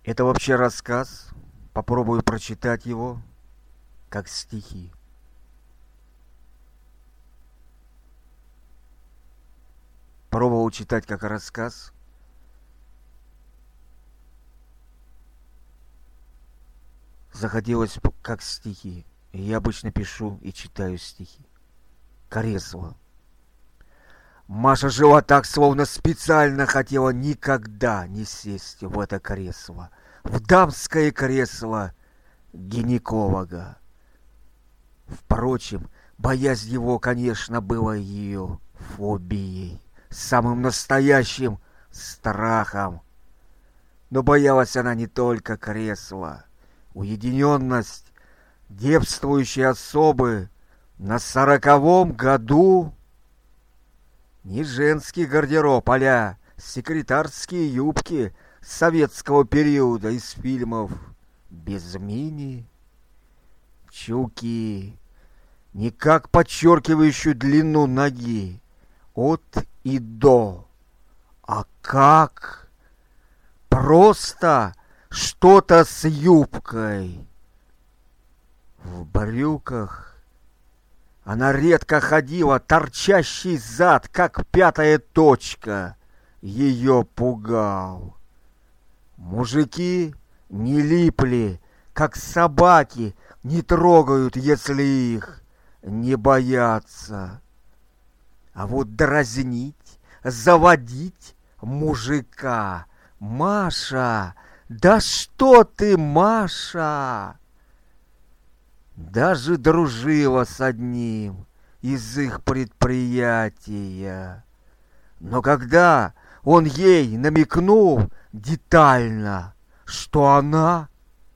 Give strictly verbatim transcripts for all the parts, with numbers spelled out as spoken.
Это вообще рассказ. Попробую прочитать его как стихи. Пробовал читать как рассказ. Захотелось как стихи. И я обычно пишу и читаю стихи. Кресло. Маша жила так, словно специально хотела никогда не сесть в это кресло. В дамское кресло гинеколога. Впрочем, боязнь его, конечно, была ее фобией, самым настоящим страхом. Но боялась она не только кресла. Уединенность девствующей особы на сороковом году не женский гардероб а-ля секретарские юбки советского периода из фильмов без мини, чулки, никак подчеркивающую длину ноги от и до, а как просто что-то с юбкой. В брюках она редко ходила, торчащий зад, как пятая точка, ее пугал. Мужики не липли, как собаки, не трогают, если их не боятся. А вот дразнить, заводить мужика. Маша, да что ты, Маша? Даже дружила с одним из их предприятия. Но когда он ей намекнул детально, что она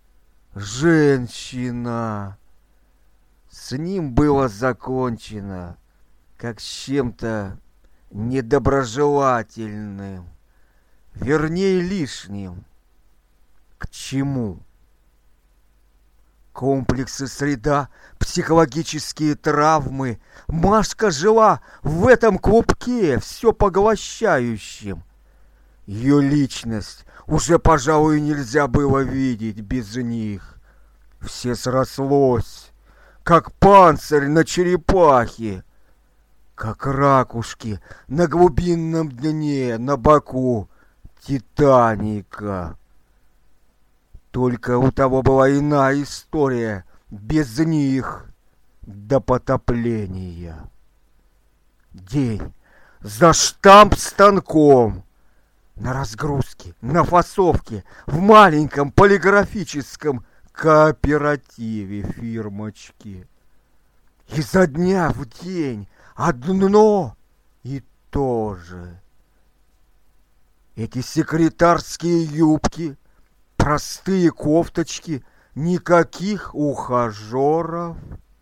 женщина, с ним было закончено, как с чем-то недоброжелательным, вернее лишним. К чему? Комплексы, среда, психологические травмы. Машка жила в этом клубке, все поглощающем. Ее личность уже, пожалуй, нельзя было видеть без них. Все срослось, как панцирь на черепахе, как ракушки на глубинном дне, на боку Титаника. Только у того была иная история, без них до потопления. День за штамп-станком, на разгрузке, на фасовке, в маленьком полиграфическом кооперативе фирмочки. Изо дня в день одно и то же. Эти секретарские юбки, простые кофточки, никаких ухажеров.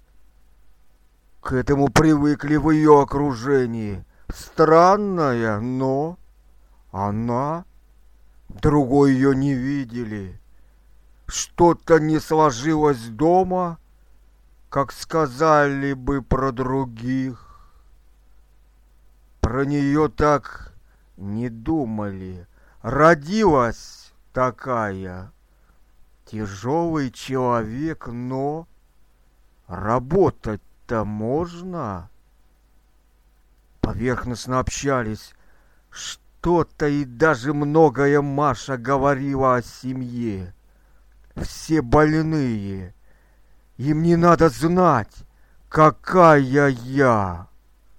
К этому привыкли в ее окружении. Странная, но она, другой ее не видели. Что-то не сложилось дома, как сказали бы про других. Про нее так не думали. Родилась такая. Тяжелый человек, но работать-то можно. Поверхностно общались. Что-то и даже многое Маша говорила о семье. Все больные. Им не надо знать, какая я.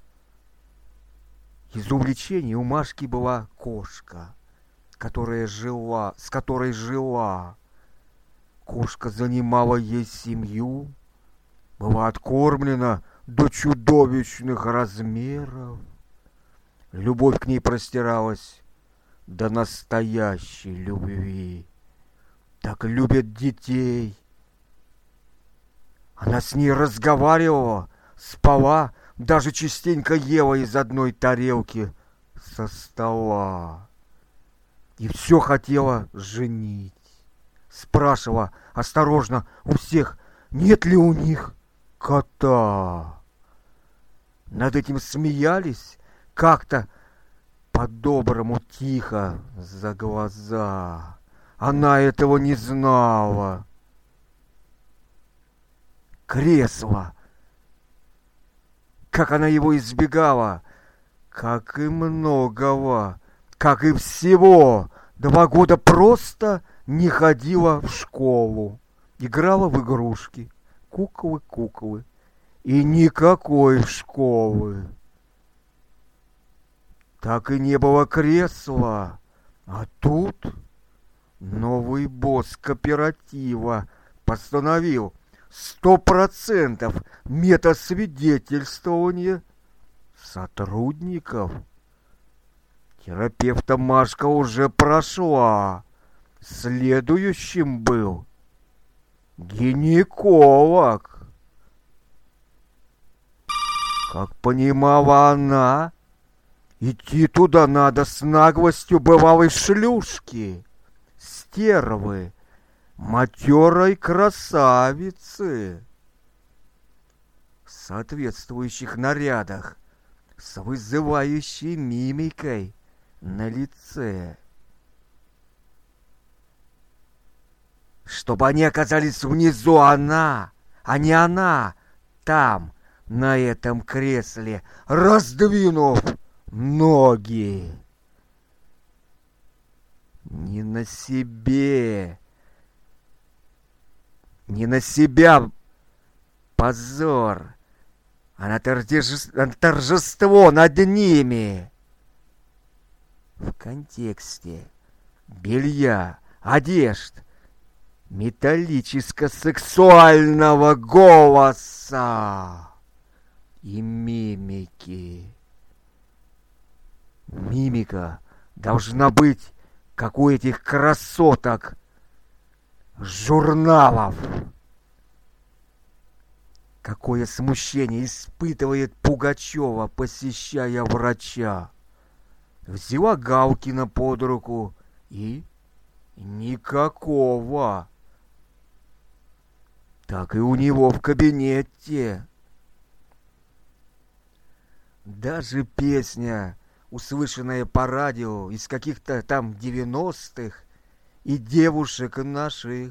Из увлечений у Машки была кошка, которая жила, с которой жила. Кошка занимала ей семью, была откормлена до чудовищных размеров. Любовь к ней простиралась до настоящей любви. Так любят детей. Она с ней разговаривала, спала, даже частенько ела из одной тарелки со стола. И все хотела женить. Спрашивала осторожно у всех, нет ли у них кота. Над этим смеялись как-то по-доброму тихо за глаза. она этого не знала. Кресло. Как она его избегала. Как и многого. Как и всего. Два года просто не ходила в школу. Играла в игрушки. Куклы, куклы. И никакой школы. Так и не было кресла. А тут новый босс кооператива постановил сто процентов метасвидетельствования сотрудников. Терапевта Машка уже прошла. Следующим был гинеколог. Как понимала она, идти туда надо с наглостью бывалой шлюшки, стервы, матерой красавицы. В соответствующих нарядах, с вызывающей мимикой на лице. Чтобы они оказались внизу, она, а не она, там, на этом кресле, раздвинув ноги. Не на себе, не на себя позор, а на торжество над ними. В контексте белья, одежд, металлическо-сексуального голоса и мимики. Мимика должна быть, как у этих красоток журналов. Какое смущение испытывает Пугачева, посещая врача. Взяла Галкина под руку и никакого. Так и у него в кабинете. Даже песня, услышанная по радио из каких-то там девяностых, и девушек наших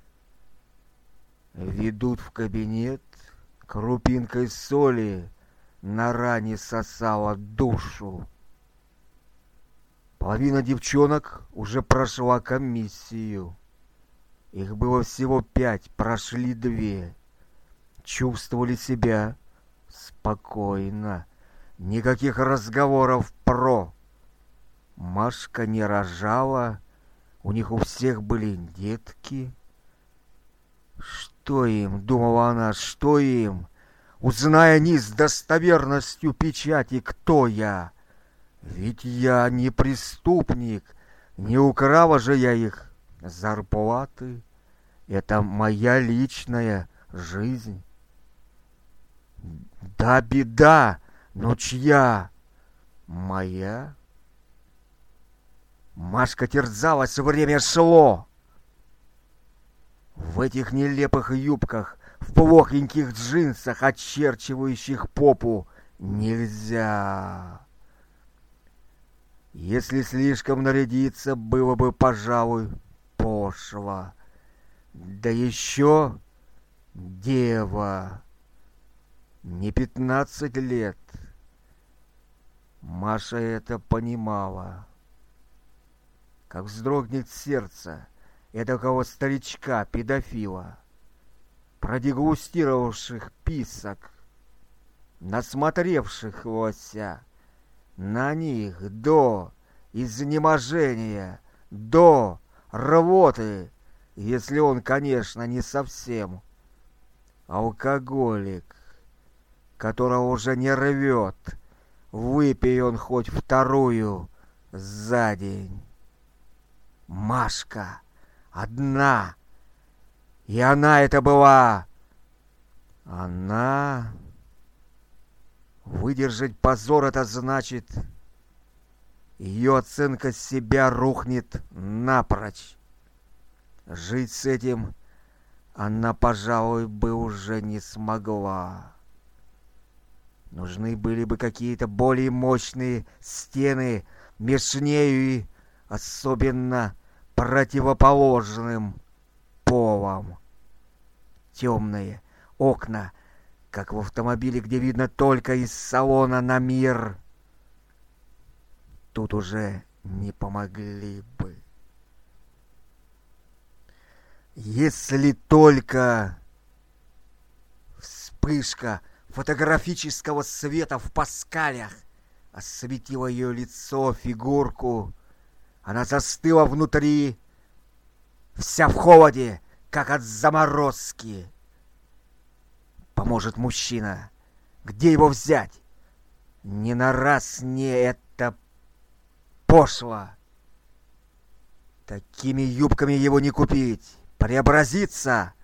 ведут в кабинет, крупинкой соли на ране сосала душу. Половина девчонок уже прошла комиссию. Их было всего пять, прошли две. Чувствовали себя спокойно. Никаких разговоров про. Машка не рожала. У них у всех были детки. Что им, думала она, что им? Узная они с достоверностью печати, кто я. Ведь я не преступник, не украла же я их зарплаты. Это моя личная жизнь. Да, беда, но чья? Моя? Машка терзалась, время шло. В этих нелепых юбках, в плохеньких джинсах, очерчивающих попу, нельзя. Если слишком нарядиться, было бы, пожалуй, пошло. Да еще дева. Не пятнадцать лет. Маша это понимала. Как вздрогнет сердце эдакого старичка-педофила, продегустировавших писок, насмотревшихся на них до изнеможения, до рвоты, если он, конечно, не совсем алкоголик, которого уже не рвет, выпей он хоть вторую за день. Машка одна, и она это была. Она... Выдержать позор — это значит, ее оценка себя рухнет напрочь. Жить с этим она, пожалуй, бы уже не смогла. Нужны были бы какие-то более мощные стены между нею и особенно противоположным полом. Темные окна, как в автомобиле, где видно только из салона на мир. Тут уже не помогли бы. Если только вспышка фотографического света в паскалях осветила ее лицо, фигурку. Она застыла внутри, вся в холоде, как от заморозки. Поможет мужчина. Где его взять? Не на раз не это пошло. Такими юбками его не купить. Преобразиться.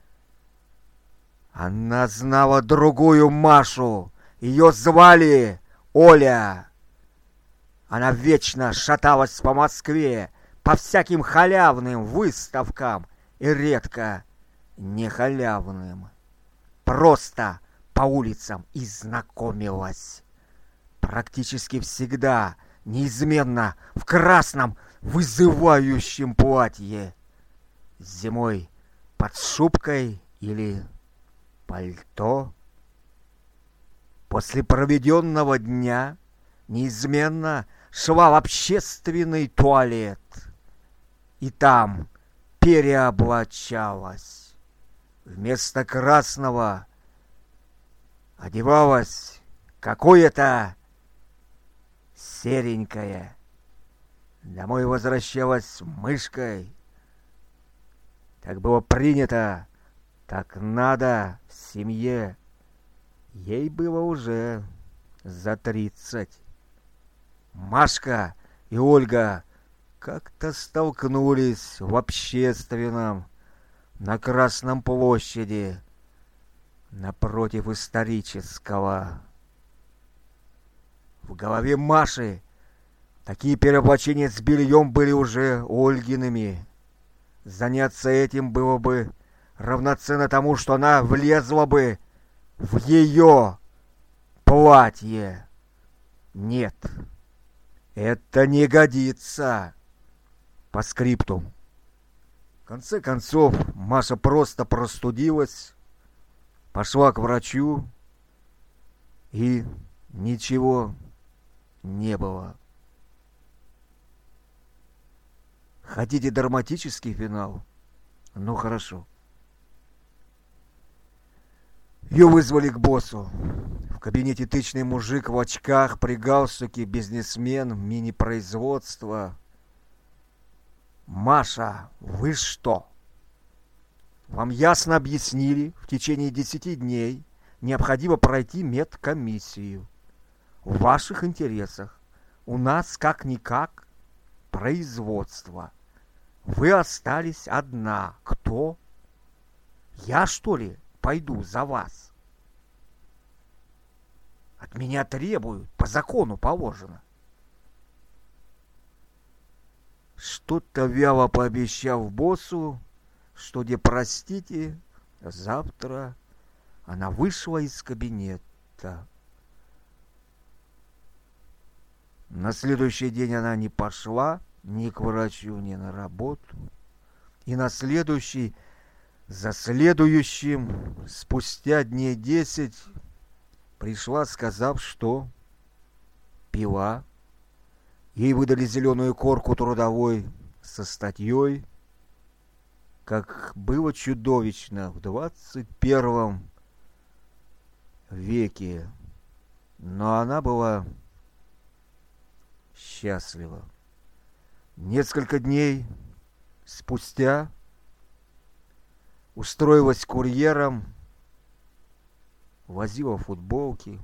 Она знала другую Машу. Ее звали Оля. Она вечно шаталась по Москве, по всяким халявным выставкам и редко не халявным. Просто по улицам и знакомилась. Практически всегда, неизменно, в красном вызывающем платье. Зимой под шубкой или пальто. После проведенного дня неизменно шла в общественный туалет и там переоблачалась. Вместо красного одевалась какое-то серенькое. Домой возвращалась мышкой. Так было принято, так надо в семье. Ей было уже за тридцать. Машка и Ольга как-то столкнулись в общественном на Красном площади напротив исторического. В голове Маши такие переоблачения с бельем были уже Ольгиными. Заняться этим было бы равноценно тому, что она влезла бы в ее платье. Нет, это не годится. По скрипту. В конце концов, Маша просто простудилась, пошла к врачу, и ничего не было. Хотите драматический финал? Ну хорошо. Ее вызвали к боссу. В кабинете тычный мужик в очках, при галстуке, бизнесмен, мини-производство. Маша, вы что? Вам ясно объяснили, в течение десяти дней необходимо пройти медкомиссию. В ваших интересах. У нас как-никак производство. Вы остались одна. Кто? Я, что ли, пойду за вас? От меня требуют, по закону положено. Что-то вяло пообещав боссу, что, где простите, завтра она вышла из кабинета. На следующий день она не пошла ни к врачу, ни на работу. И на следующий, за следующим, спустя дней десять, пришла, сказав, что пила. Ей выдали зеленую корку трудовой со статьей, как было чудовищно в двадцать первом веке. Но она была счастлива. Несколько дней спустя устроилась курьером, возила футболки.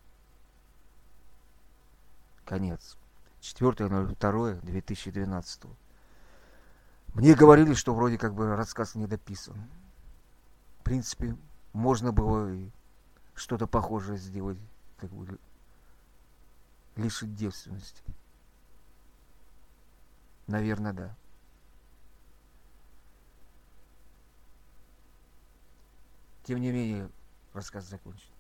Конец. четвёртое второе две тысячи двенадцатого. Мне говорили, что вроде как бы рассказ не дописан. В принципе, можно было и что-то похожее сделать, как бы лишить девственности. Наверное, да. Тем не менее, рассказ закончен.